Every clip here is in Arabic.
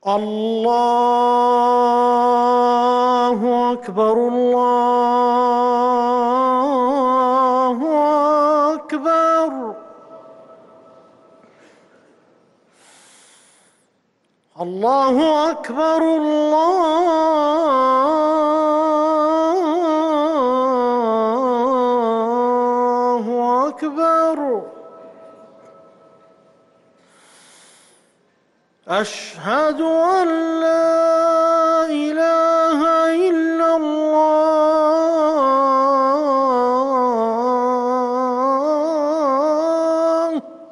الله أكبر الله أكبر. الله أكبر الله أكبر. أشهد أن لا إله إلا الله.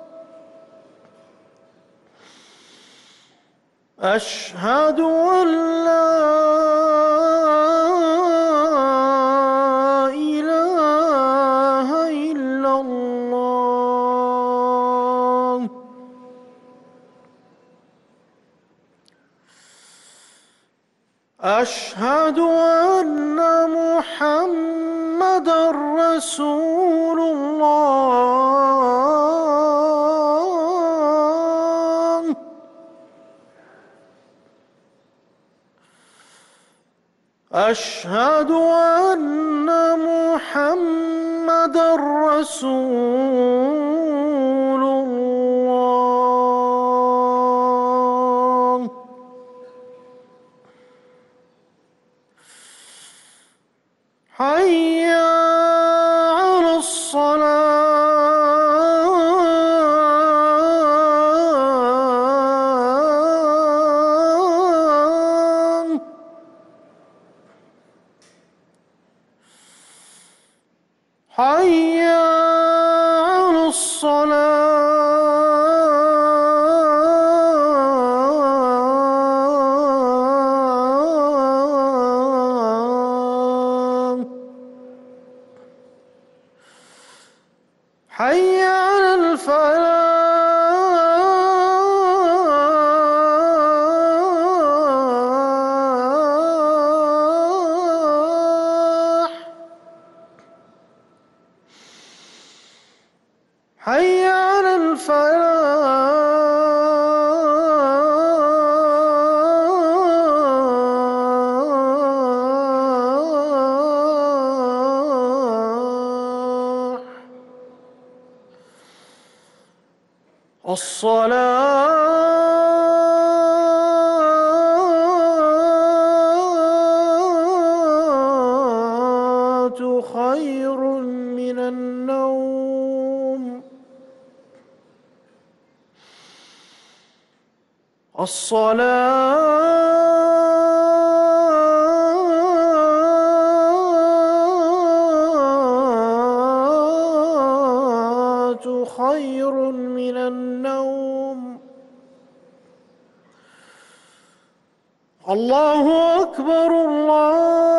أشهد أن لا إله إلا الله. أشهد أن محمدًا رسول الله. أشهد أن محمدًا رسول الله. حي على الصلاة. حي على الصلاة. حي على الفلاح. حي على الفلاح. الصلاة خير من النوم. الصلاة خير من النوم. الله أكبر الله